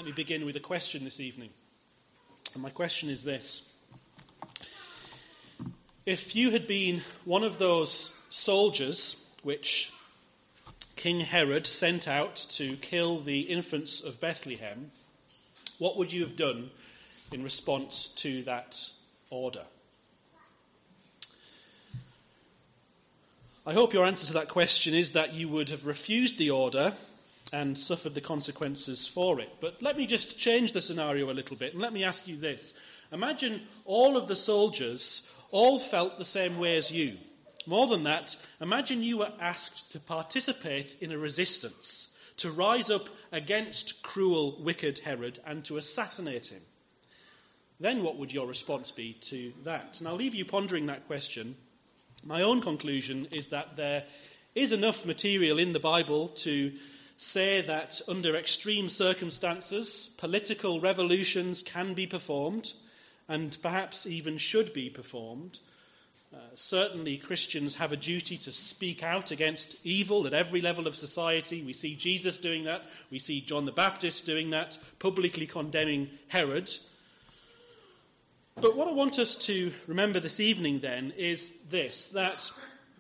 me begin with a question this evening. And my question is this. If you had been one of those soldiers which King Herod sent out to kill the infants of Bethlehem, what would you have done in response to that order? I hope your answer to that question is that you would have refused the order and suffered the consequences for it. But let me just change the scenario a little bit, and let me ask you this. Imagine all of the soldiers all felt the same way as you. More than that, imagine you were asked to participate in a resistance, to rise up against cruel, wicked Herod and to assassinate him. Then what would your response be to that? And I'll leave you pondering that question. My own conclusion is that there is enough material in the Bible to say that under extreme circumstances, political revolutions can be performed and perhaps even should be performed. Certainly Christians have a duty to speak out against evil at every level of society. We see Jesus doing that. We see John the Baptist doing that, publicly condemning Herod. But what I want us to remember this evening then is this, that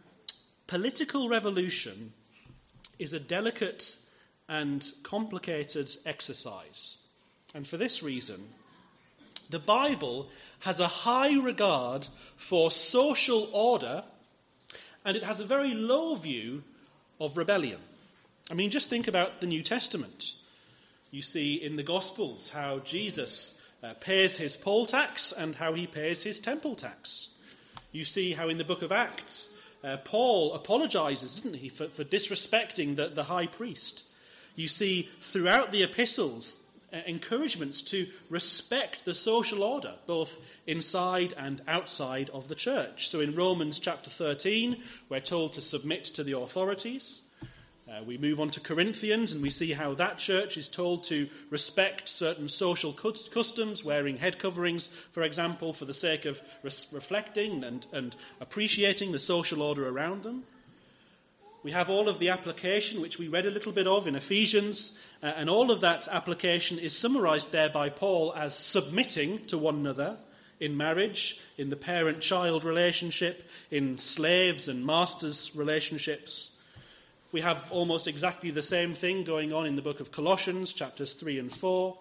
political revolution is a delicate and complicated exercise. And for this reason, the Bible has a high regard for social order, and it has a very low view of rebellion. I mean, just think about the New Testament. You see in the Gospels how Jesus pays his poll tax and how he pays his temple tax. You see how in the book of Acts, Paul apologizes, doesn't he, for disrespecting the high priest. You see throughout the epistles encouragements to respect the social order, both inside and outside of the church. So in Romans chapter 13, we're told to submit to the authorities. We move on to Corinthians and we see how that church is told to respect certain social customs, wearing head coverings, for example, for the sake of reflecting and appreciating the social order around them. We have all of the application, which we read a little bit of in Ephesians, and all of that application is summarized there by Paul as submitting to one another in marriage, in the parent-child relationship, in slaves and masters relationships. We have almost exactly the same thing going on in the book of Colossians, chapters 3 and 4.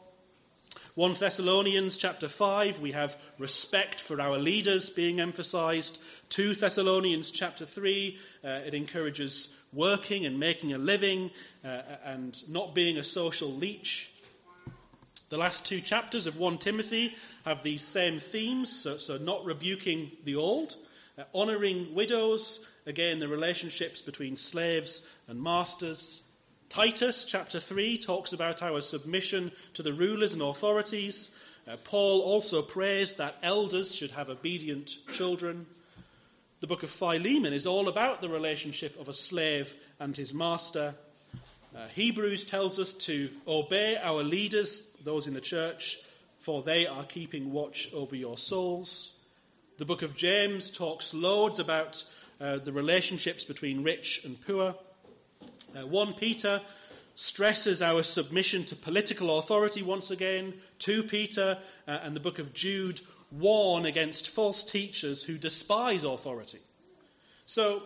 1 Thessalonians chapter 5, we have respect for our leaders being emphasized. 2 Thessalonians chapter 3, it encourages working and making a living and not being a social leech. The last two chapters of 1 Timothy have these same themes, so not rebuking the old, honouring widows, again the relationships between slaves and masters. Titus chapter 3 talks about our submission to the rulers and authorities. Paul also prays that elders should have obedient children. The book of Philemon is all about the relationship of a slave and his master. Hebrews tells us to obey our leaders, those in the church, for they are keeping watch over your souls. The book of James talks loads about the relationships between rich and poor. 1 Peter stresses our submission to political authority once again. 2 Peter and the book of Jude warn against false teachers who despise authority. So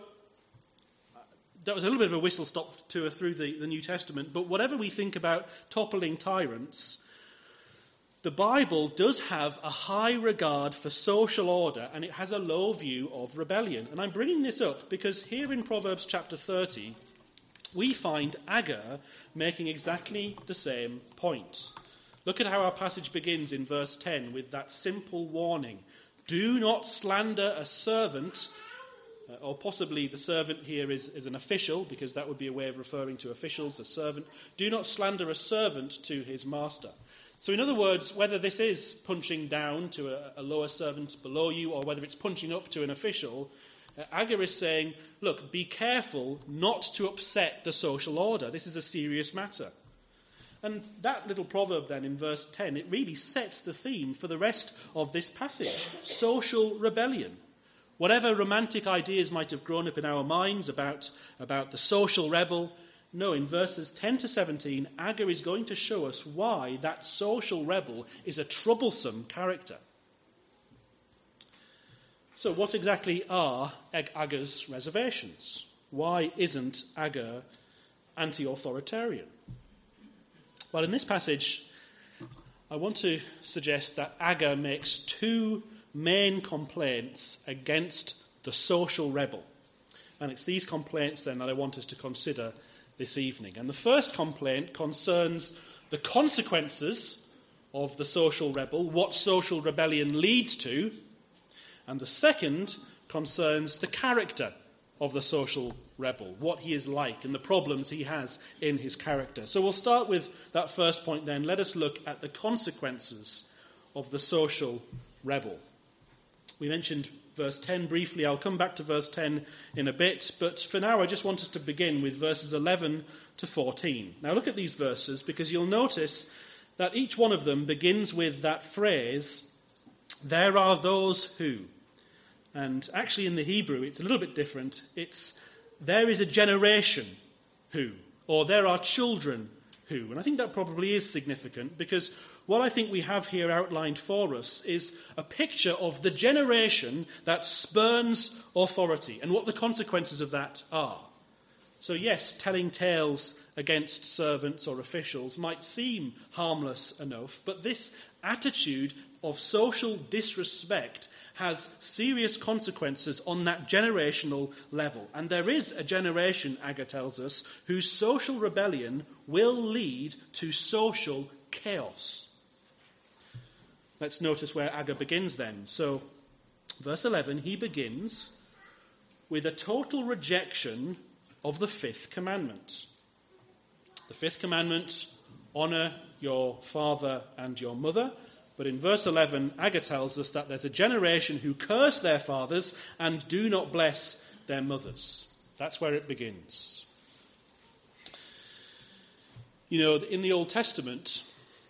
that was a little bit of a whistle-stop tour through the New Testament, but whatever we think about toppling tyrants, the Bible does have a high regard for social order, and it has a low view of rebellion. And I'm bringing this up because here in Proverbs chapter 30, we find Agur making exactly the same point. Look at how our passage begins in verse 10 with that simple warning. Do not slander a servant, or possibly the servant here is an official, because that would be a way of referring to officials, a servant. Do not slander a servant to his master. So in other words, whether this is punching down to a lower servant below you or whether it's punching up to an official, Agur is saying, look, be careful not to upset the social order. This is a serious matter. And that little proverb then in verse 10, it really sets the theme for the rest of this passage. Social rebellion. Whatever romantic ideas might have grown up in our minds about the social rebel, No, in verses 10 to 17, Agur is going to show us why that social rebel is a troublesome character. So what exactly are Agur's reservations? Why isn't Agur anti-authoritarian? Well, in this passage, I want to suggest that Agur makes two main complaints against the social rebel. And it's these complaints then that I want us to consider this evening. And the first complaint concerns the consequences of the social rebel, what social rebellion leads to. And the second concerns the character of the social rebel, what he is like and the problems he has in his character. So we'll start with that first point then. Let us look at the consequences of the social rebel. We mentioned verse 10 briefly. I'll come back to verse 10 in a bit, but for now I just want us to begin with verses 11 to 14. Now look at these verses, because you'll notice that each one of them begins with that phrase, "There are those who." And actually in the Hebrew it's a little bit different. It's, "There is a generation who," or "there are children who." And I think that probably is significant, because what I think we have here outlined for us is a picture of the generation that spurns authority and what the consequences of that are. So yes, telling tales against servants or officials might seem harmless enough, but this attitude of social disrespect has serious consequences on that generational level. And there is a generation, Agur tells us, whose social rebellion will lead to social chaos. Let's notice where Agur begins then. So, verse 11, he begins with a total rejection of the fifth commandment. The fifth commandment, honour your father and your mother. But in verse 11, Agur tells us that there's a generation who curse their fathers and do not bless their mothers. That's where it begins. You know, in the Old Testament,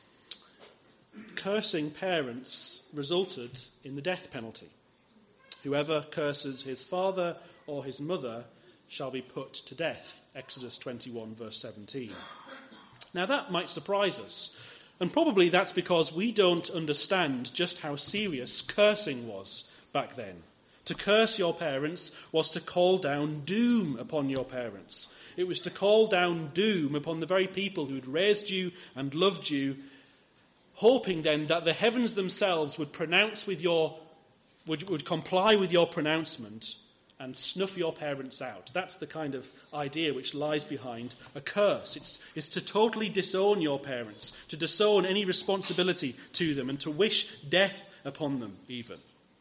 cursing parents resulted in the death penalty. Whoever curses his father or his mother shall be put to death. Exodus 21, verse 17. Now that might surprise us. And probably that's because we don't understand just how serious cursing was back then. To curse your parents was to call down doom upon your parents. It was to call down doom upon the very people who had raised you and loved you, hoping then that the heavens themselves would would comply with your pronouncement and snuff your parents out. That's the kind of idea which lies behind a curse. It's to totally disown your parents, to disown any responsibility to them, and to wish death upon them even.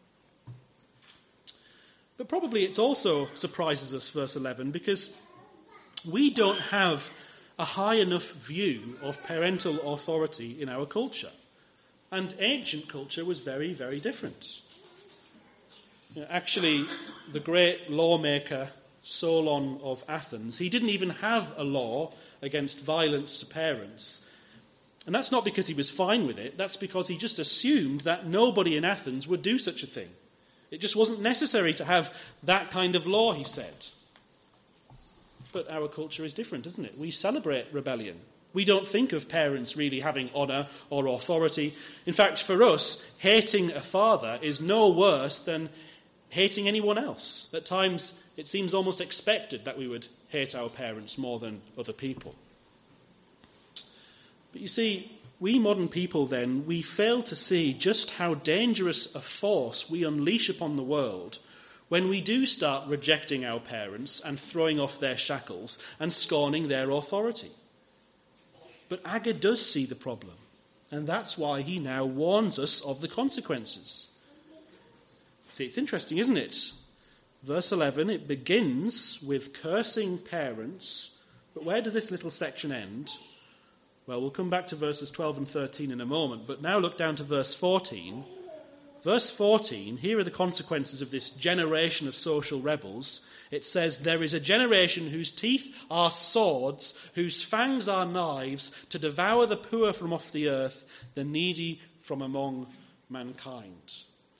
But probably it also surprises us, verse 11, because we don't have a high enough view of parental authority in our culture. And ancient culture was very, very different. Actually, the great lawmaker Solon of Athens, he didn't even have a law against violence to parents. And that's not because he was fine with it, that's because he just assumed that nobody in Athens would do such a thing. It just wasn't necessary to have that kind of law, he said. But our culture is different, isn't it? We celebrate rebellion. We don't think of parents really having honour or authority. In fact, for us, hating a father is no worse than hating anyone else. At times, it seems almost expected that we would hate our parents more than other people. But you see, we modern people then, we fail to see just how dangerous a force we unleash upon the world when we do start rejecting our parents and throwing off their shackles and scorning their authority. But Agur does see the problem, and that's why he now warns us of the consequences. See, it's interesting, isn't it? Verse 11, it begins with cursing parents, but where does this little section end? Well, we'll come back to verses 12 and 13 in a moment, but now look down to verse 14. Verse 14, here are the consequences of this generation of social rebels. It says, "There is a generation whose teeth are swords, whose fangs are knives, to devour the poor from off the earth, the needy from among mankind."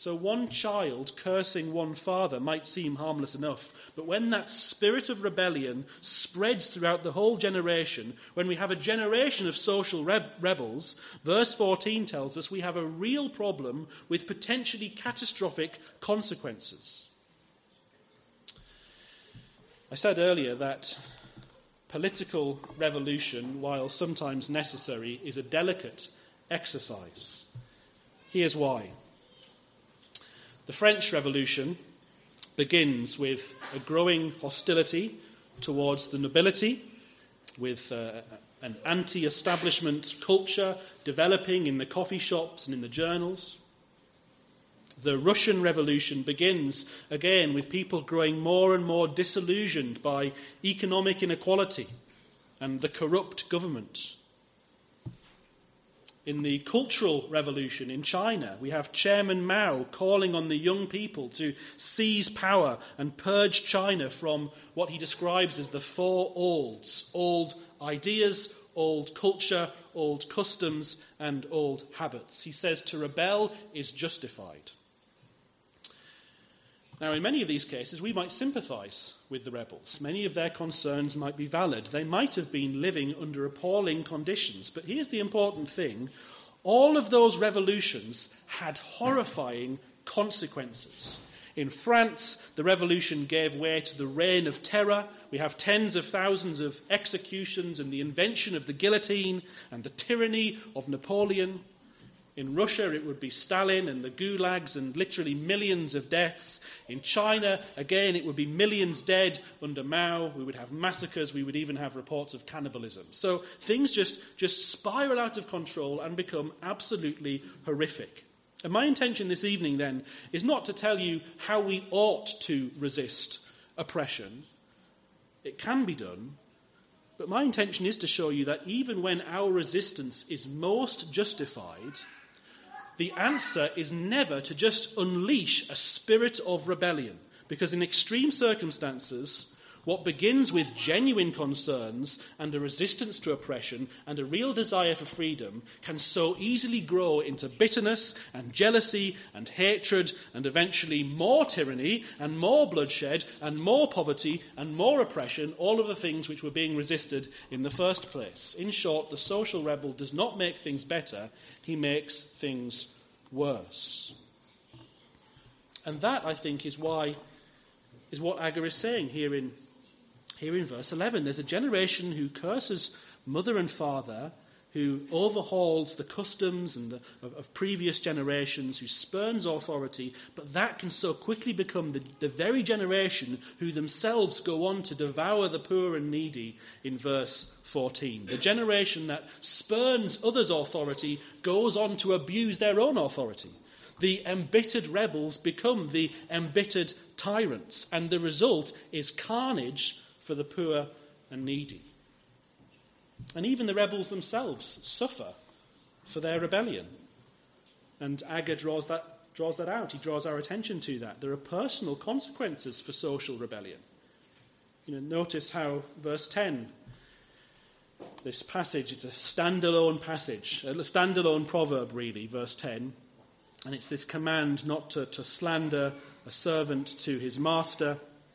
So one child cursing one father might seem harmless enough, but when that spirit of rebellion spreads throughout the whole generation, when we have a generation of social rebels, verse 14 tells us we have a real problem with potentially catastrophic consequences. I said earlier that political revolution, while sometimes necessary, is a delicate exercise. Here's why. The French Revolution begins with a growing hostility towards the nobility, with an anti-establishment culture developing in the coffee shops and in the journals. The Russian Revolution begins again with people growing more and more disillusioned by economic inequality and the corrupt government. In the Cultural Revolution in China, we have Chairman Mao calling on the young people to seize power and purge China from what he describes as the four olds: old ideas, old culture, old customs, and old habits. He says to rebel is justified. Now, in many of these cases, we might sympathise with the rebels. Many of their concerns might be valid. They might have been living under appalling conditions. But here's the important thing. All of those revolutions had horrifying consequences. In France, the revolution gave way to the reign of terror. We have tens of thousands of executions and the invention of the guillotine and the tyranny of Napoleon. In Russia, it would be Stalin and the gulags and literally millions of deaths. In China, again, it would be millions dead under Mao. We would have massacres. We would even have reports of cannibalism. So things just spiral out of control and become absolutely horrific. And my intention this evening, then, is not to tell you how we ought to resist oppression. It can be done. But my intention is to show you that even when our resistance is most justified, the answer is never to just unleash a spirit of rebellion, because in extreme circumstances, what begins with genuine concerns and a resistance to oppression and a real desire for freedom can so easily grow into bitterness and jealousy and hatred and eventually more tyranny and more bloodshed and more poverty and more oppression, all of the things which were being resisted in the first place. In short, the social rebel does not make things better, he makes things worse. And that, I think, is what Agur is saying here in verse 11. There's a generation who curses mother and father, who overhauls the customs of previous generations, who spurns authority, but that can so quickly become the very generation who themselves go on to devour the poor and needy in verse 14. The generation that spurns others' authority goes on to abuse their own authority. The embittered rebels become the embittered tyrants, and the result is carnage for the poor and needy. And even the rebels themselves suffer for their rebellion. And Agur draws that out. He draws our attention to that. There are personal consequences for social rebellion. Notice how verse 10, this passage, it's a standalone passage, a standalone proverb really, verse 10. And it's this command not to slander a servant to his master.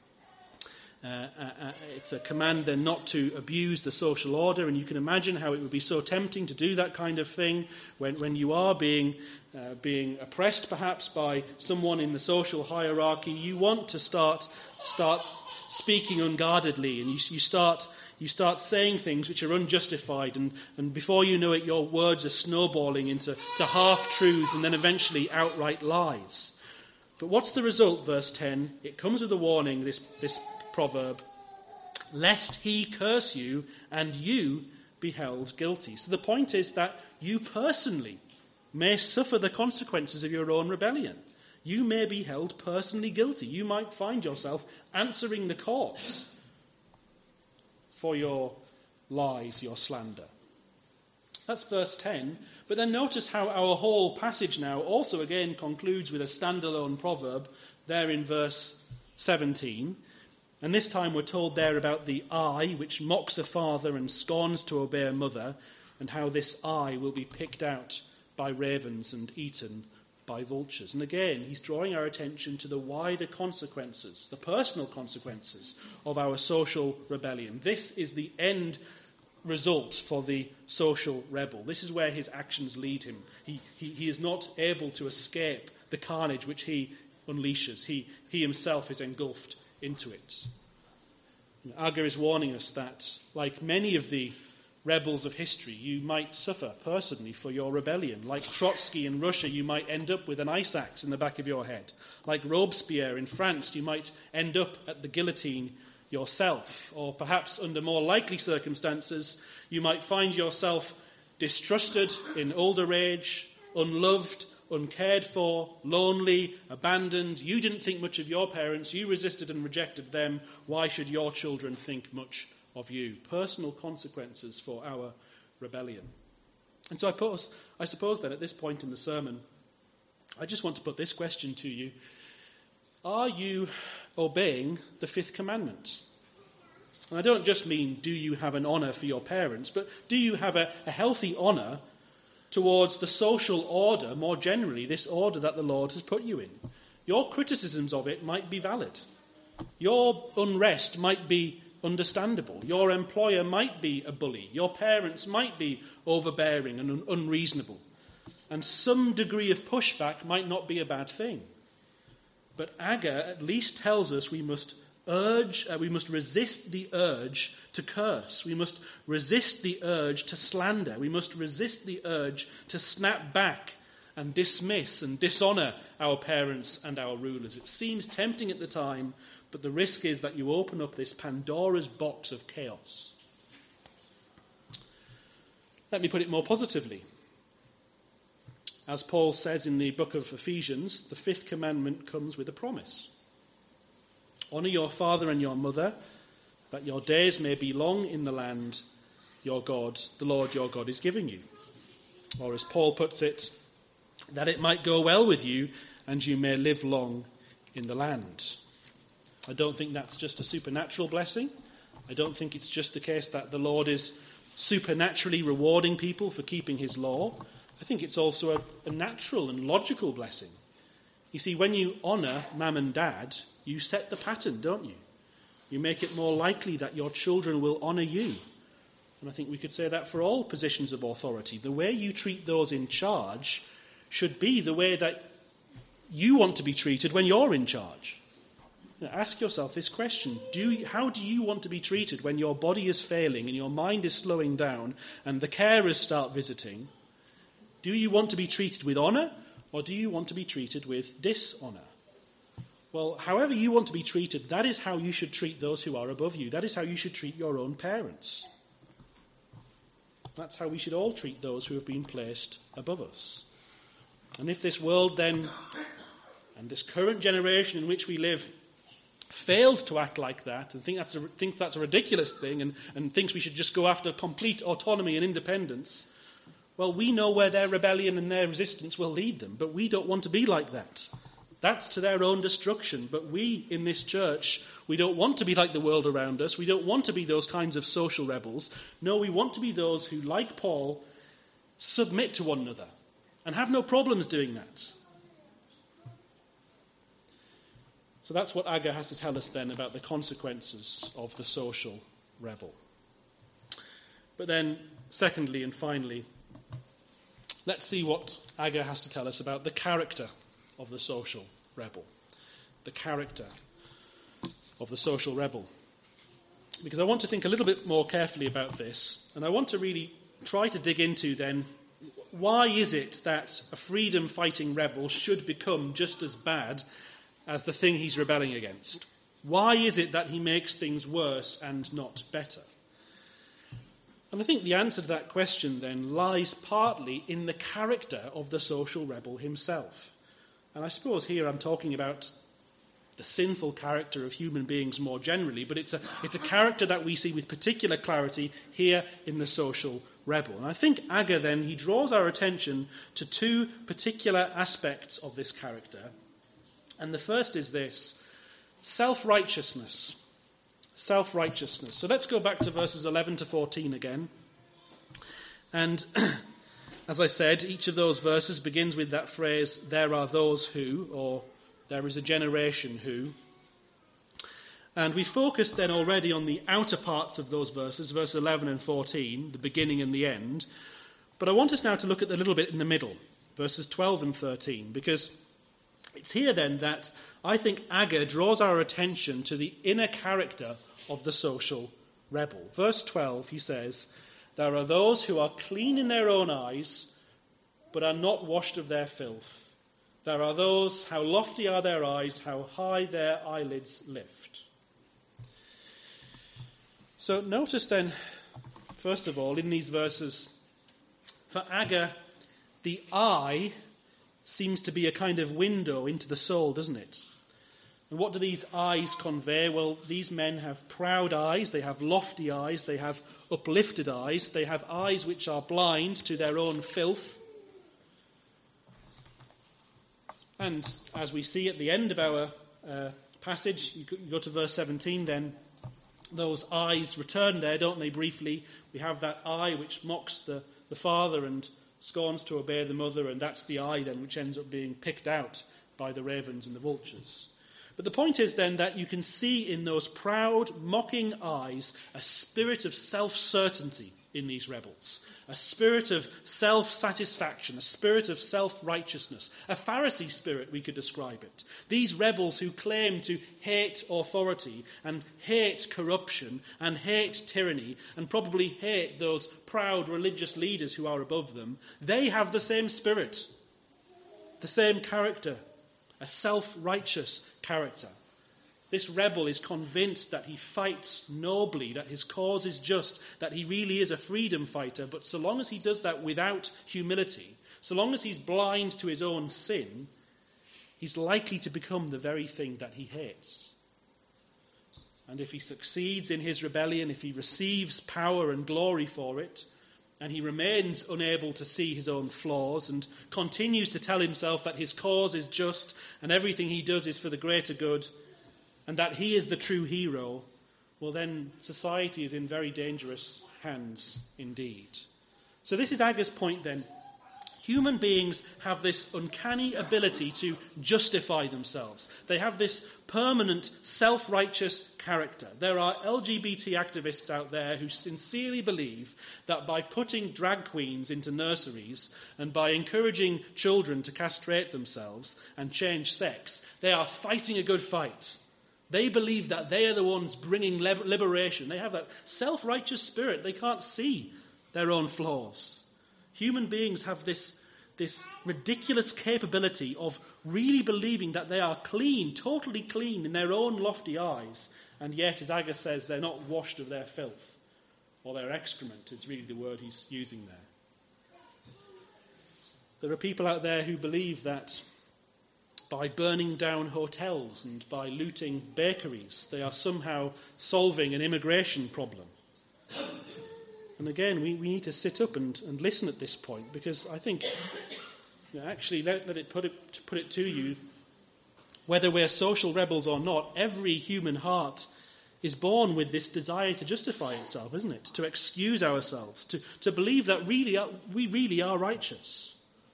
It's a command then not to abuse the social order, and you can imagine how it would be so tempting to do that kind of thing when you are being oppressed perhaps by someone in the social hierarchy. You want to start speaking unguardedly, and you start saying things which are unjustified, and before you know it, your words are snowballing into half-truths and then eventually outright lies. But what's the result, verse 10? It comes with a warning, this proverb, lest he curse you and you be held guilty. So the point is that you personally may suffer the consequences of your own rebellion. You may be held personally guilty. You might find yourself answering the courts for your lies, your slander. That's verse 10. But then notice how our whole passage now also again concludes with a standalone proverb there in verse 17. And this time we're told there about the eye, which mocks a father and scorns to obey a mother, and how this eye will be picked out by ravens and eaten by vultures. And again, he's drawing our attention to the wider consequences, the personal consequences of our social rebellion. This is the end result for the social rebel. This is where his actions lead him. He is not able to escape the carnage which he unleashes. He himself is engulfed into it. Agger is warning us that, like many of the rebels of history, you might suffer personally for your rebellion. Like Trotsky in Russia, you might end up with an ice axe in the back of your head. Like Robespierre in France, you might end up at the guillotine yourself. Or perhaps under more likely circumstances, you might find yourself distrusted in older age, unloved, uncared for, lonely, abandoned. You didn't think much of your parents. You resisted and rejected them. Why should your children think much of you? Personal consequences for our rebellion. And so I suppose then at this point in the sermon, I just want to put this question to you. Are you obeying the fifth commandment? And I don't just mean do you have an honour for your parents, but do you have a healthy honour towards the social order more generally, this order that the Lord has put you in? Your criticisms of it might be valid. Your unrest might be understandable. Your employer might be a bully. Your parents might be overbearing and unreasonable. And some degree of pushback might not be a bad thing. But Agger at least tells us we must resist the urge to curse. We must resist the urge to slander. We must resist the urge to snap back and dismiss and dishonour our parents and our rulers. It seems tempting at the time, but the risk is that you open up this Pandora's box of chaos. Let me put it more positively. As Paul says in the book of Ephesians, the fifth commandment comes with a promise. Honour your father and your mother, that your days may be long in the land your God, the Lord your God, is giving you. Or as Paul puts it, that it might go well with you and you may live long in the land. I don't think that's just a supernatural blessing. I don't think it's just the case that the Lord is supernaturally rewarding people for keeping his law. I think it's also a natural and logical blessing. You see, when you honour mum and dad, you set the pattern, don't you? You make it more likely that your children will honour you. And I think we could say that for all positions of authority. The way you treat those in charge should be the way that you want to be treated when you're in charge. Now, ask yourself this question. How do you want to be treated when your body is failing and your mind is slowing down and the carers start visiting? Do you want to be treated with honour, or do you want to be treated with dishonour? Well, however you want to be treated, that is how you should treat those who are above you. That is how you should treat your own parents. That's how we should all treat those who have been placed above us. And if this world then, and this current generation in which we live, fails to act like that and think that's a ridiculous thing and thinks we should just go after complete autonomy and independence, well, we know where their rebellion and their resistance will lead them, but we don't want to be like that. That's to their own destruction. But we in this church, we don't want to be like the world around us. We don't want to be those kinds of social rebels. No, we want to be those who, like Paul, submit to one another and have no problems doing that. So that's what Agger has to tell us then about the consequences of the social rebel. But then, secondly and finally, let's see what Agger has to tell us about the character of the social rebel. The character of the social rebel. Because I want to think a little bit more carefully about this, and I want to really try to dig into then, why is it that a freedom-fighting rebel should become just as bad as the thing he's rebelling against? Why is it that he makes things worse and not better? And I think the answer to that question then lies partly in the character of the social rebel himself. And I suppose here I'm talking about the sinful character of human beings more generally, but it's a character that we see with particular clarity here in the social rebel. And I think Agger then, he draws our attention to two particular aspects of this character. And the first is this: self-righteousness. Self-righteousness. So let's go back to verses 11 to 14 again. And As I said, each of those verses begins with that phrase, there are those who, or there is a generation who. And we focused then already on the outer parts of those verses, verse 11 and 14, the beginning and the end. But I want us now to look at the little bit in the middle, verses 12 and 13, because it's here then that I think Agger draws our attention to the inner character of the social rebel. Verse 12, he says, there are those who are clean in their own eyes, but are not washed of their filth. There are those, how lofty are their eyes, how high their eyelids lift. So notice then, first of all, in these verses, for Agger, the eye seems to be a kind of window into the soul, doesn't it? And what do these eyes convey? Well, these men have proud eyes, they have lofty eyes, they have uplifted eyes, they have eyes which are blind to their own filth. And as we see at the end of our passage, you go to verse 17 then, those eyes return there, don't they, briefly? We have that eye which mocks the father and scorns to obey the mother, and that's the eye then which ends up being picked out by the ravens and the vultures. But the point is then that you can see in those proud, mocking eyes a spirit of self-certainty in these rebels, a spirit of self-satisfaction, a spirit of self-righteousness, a Pharisee spirit, we could describe it. These rebels who claim to hate authority and hate corruption and hate tyranny and probably hate those proud religious leaders who are above them, they have the same spirit, the same character, a self-righteous character. This rebel is convinced that he fights nobly, that his cause is just, that he really is a freedom fighter, but so long as he does that without humility, so long as he's blind to his own sin, he's likely to become the very thing that he hates. And if he succeeds in his rebellion, if he receives power and glory for it, and he remains unable to see his own flaws and continues to tell himself that his cause is just and everything he does is for the greater good and that he is the true hero, well then society is in very dangerous hands indeed. So this is Agger's point then. Human beings have this uncanny ability to justify themselves. They have this permanent self-righteous character. There are LGBT activists out there who sincerely believe that by putting drag queens into nurseries and by encouraging children to castrate themselves and change sex, they are fighting a good fight. They believe that they are the ones bringing liberation. They have that self-righteous spirit. They can't see their own flaws. Human beings have this ridiculous capability of really believing that they are clean, totally clean in their own lofty eyes, and yet, as Agger says, they're not washed of their filth, or their excrement is really the word he's using there. There are people out there who believe that by burning down hotels and by looting bakeries, they are somehow solving an immigration problem. And again, we need to sit up and listen at this point, because I think, actually, let it put it to you, whether we're social rebels or not, every human heart is born with this desire to justify itself, isn't it? To excuse ourselves, to believe that we really are righteous.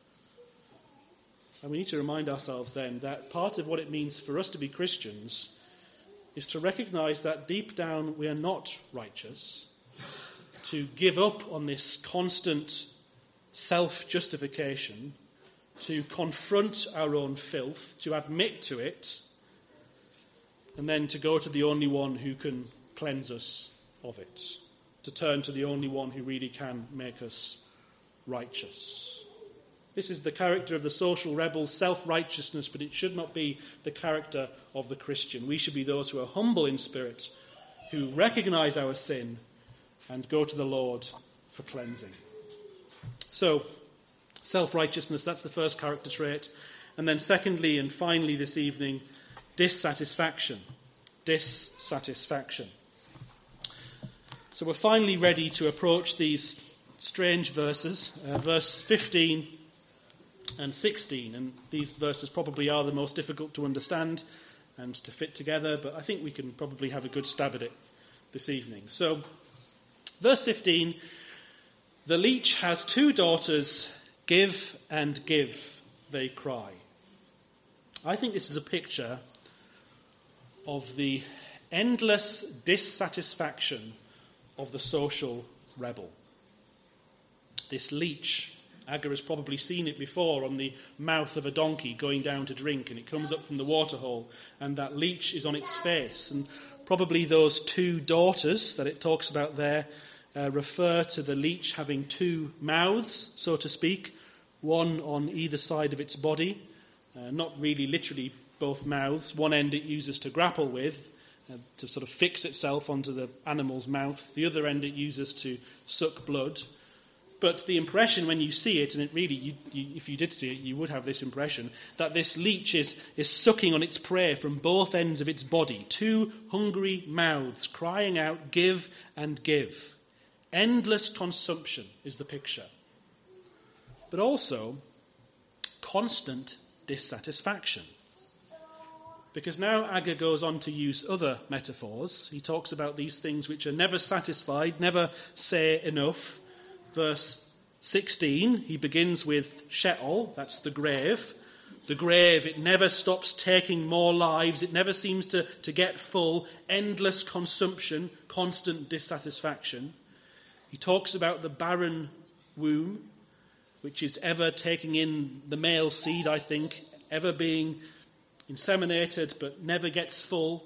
And we need to remind ourselves then that part of what it means for us to be Christians is to recognise that deep down we are not righteous, to give up on this constant self-justification, to confront our own filth, to admit to it, and then to go to the only one who can cleanse us of it, to turn to the only one who really can make us righteous. This is the character of the social rebel, self-righteousness, but it should not be the character of the Christian. We should be those who are humble in spirit, who recognise our sin, and go to the Lord for cleansing. So, self-righteousness, that's the first character trait. And then secondly and finally this evening, dissatisfaction. Dissatisfaction. So we're finally ready to approach these strange verses, verse 15 and 16. And these verses probably are the most difficult to understand and to fit together, but I think we can probably have a good stab at it this evening. So, verse 15, the leech has 2 daughters, Give and give, they cry. I think this is a picture of the endless dissatisfaction of the social rebel. This leech, Agur has probably seen it before on the mouth of a donkey going down to drink, and it comes up from the waterhole, and that leech is on its face. And probably those two daughters that it talks about there refer to the leech having two mouths, so to speak, one on either side of its body, not really literally both mouths. One end it uses to grapple with, to sort of fix itself onto the animal's mouth. The other end it uses to suck blood. But the impression when you see it, and it really, if you did see it, you would have this impression, that this leech is sucking on its prey from both ends of its body. Two hungry mouths crying out, give and give. Endless consumption is the picture. But also constant dissatisfaction. Because now Agur goes on to use other metaphors. He talks about these things which are never satisfied, never say enough. Verse 16, he begins with Sheol, that's the grave. The grave, it never stops taking more lives, it never seems to get full, endless consumption, constant dissatisfaction. He talks about the barren womb, which is ever taking in the male seed, I think, ever being inseminated but never gets full.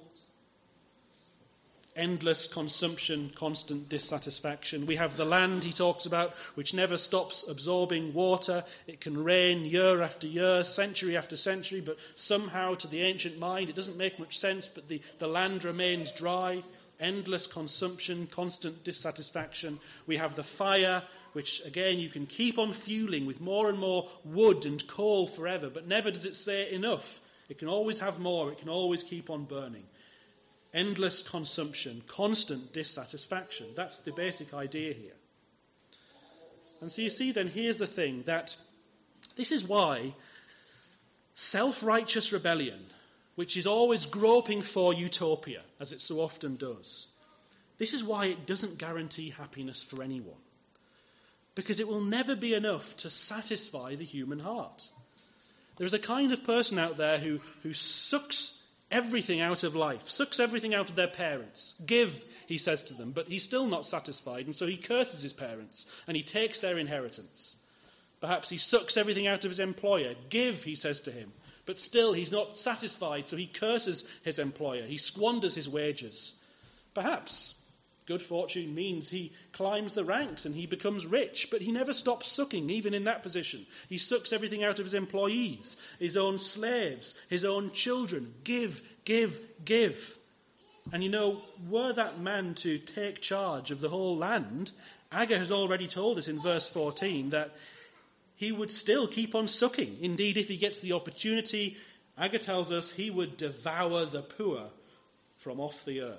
Endless consumption, constant dissatisfaction. We have the land he talks about, which never stops absorbing water. It can rain year after year, century after century, but somehow to the ancient mind it doesn't make much sense, but the land remains dry. Endless consumption, constant dissatisfaction. We have the fire, which again you can keep on fueling with more and more wood and coal forever, but never does it say enough. It can always have more, it can always keep on burning. Endless consumption, constant dissatisfaction. That's the basic idea here. And so you see then, here's the thing, that this is why self-righteous rebellion, which is always groping for utopia, as it so often does, this is why it doesn't guarantee happiness for anyone. Because it will never be enough to satisfy the human heart. There's a kind of person out there who sucks everything out of life, sucks everything out of their parents. Give, he says to them, but he's still not satisfied, and so he curses his parents, and he takes their inheritance. Perhaps he sucks everything out of his employer. Give, he says to him, but still he's not satisfied, so he curses his employer. He squanders his wages. Perhaps good fortune means he climbs the ranks and he becomes rich, but he never stops sucking, even in that position. He sucks everything out of his employees, his own slaves, his own children. Give, give, give. And you know, were that man to take charge of the whole land, Agur has already told us in verse 14 that he would still keep on sucking. Indeed, if he gets the opportunity, Agur tells us he would devour the poor from off the earth.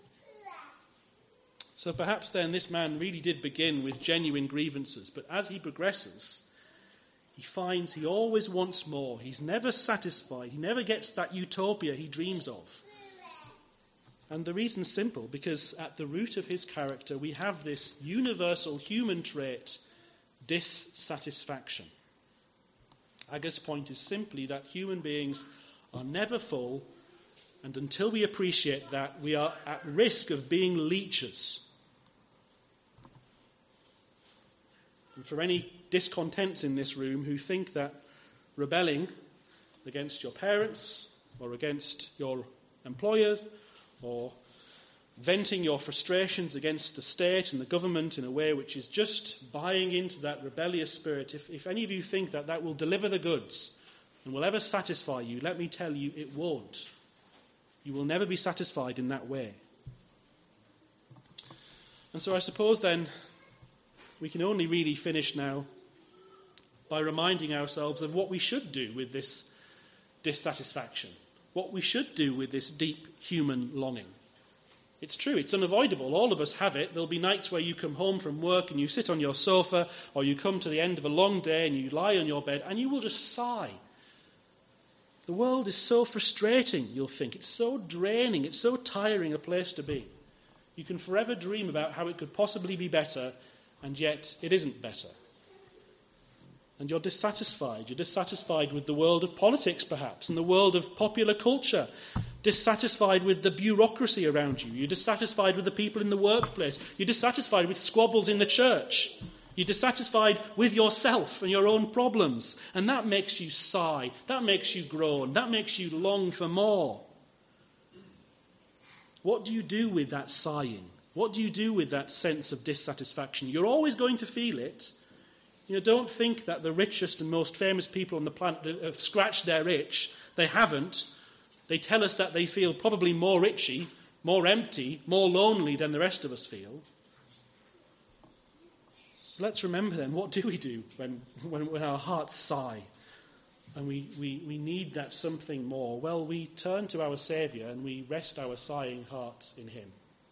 So perhaps then this man really did begin with genuine grievances, but as he progresses, he finds he always wants more. He's never satisfied. He never gets that utopia he dreams of. And the reason's simple, because at the root of his character we have this universal human trait, dissatisfaction. Agur's point is simply that human beings are never full, and until we appreciate that, we are at risk of being leeches. And for any discontents in this room who think that rebelling against your parents or against your employers or venting your frustrations against the state and the government in a way which is just buying into that rebellious spirit, if any of you think that that will deliver the goods and will ever satisfy you, let me tell you it won't. You will never be satisfied in that way. And so I suppose then we can only really finish now by reminding ourselves of what we should do with this dissatisfaction, what we should do with this deep human longing. It's true, it's unavoidable. All of us have it. There'll be nights where you come home from work and you sit on your sofa, or you come to the end of a long day and you lie on your bed and you will just sigh. The world is so frustrating, you'll think. It's so draining, it's so tiring a place to be. You can forever dream about how it could possibly be better, and yet it isn't better. And you're dissatisfied. You're dissatisfied with the world of politics, perhaps, and the world of popular culture. Dissatisfied with the bureaucracy around you. You're dissatisfied with the people in the workplace. You're dissatisfied with squabbles in the church. You're dissatisfied with yourself and your own problems. And that makes you sigh. That makes you groan. That makes you long for more. What do you do with that sighing? What do you do with that sense of dissatisfaction? You're always going to feel it. Don't think that the richest and most famous people on the planet have scratched their itch. They haven't. They tell us that they feel probably more itchy, more empty, more lonely than the rest of us feel. So let's remember then, what do we do when our hearts sigh and we need that something more? Well, we turn to our Saviour and we rest our sighing hearts in him.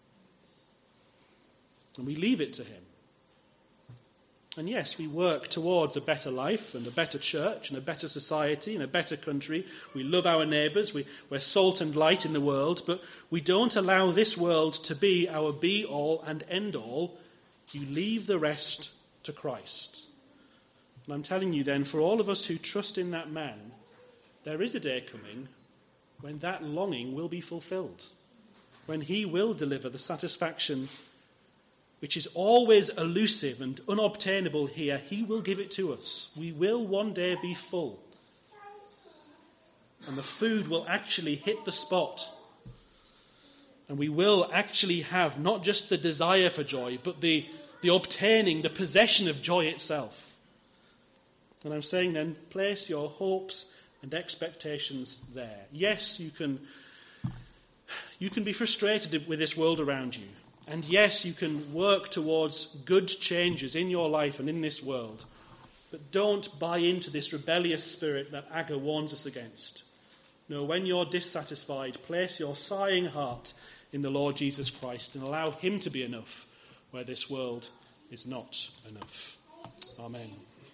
And we leave it to him. And yes, we work towards a better life and a better church and a better society and a better country. We love our neighbours. We're salt and light in the world. But we don't allow this world to be our be-all and end-all. You leave the rest to Christ. And I'm telling you then, for all of us who trust in that man, there is a day coming when that longing will be fulfilled. When he will deliver the satisfaction which is always elusive and unobtainable here. He will give it to us. We will one day be full. And the food will actually hit the spot. And we will actually have not just the desire for joy, but the obtaining, the possession of joy itself. And I'm saying then, place your hopes and expectations there. Yes, you can be frustrated with this world around you. And yes, you can work towards good changes in your life and in this world. But don't buy into this rebellious spirit that Agur warns us against. No, when you're dissatisfied, place your sighing heart in the Lord Jesus Christ and allow him to be enough where this world is not enough. Amen.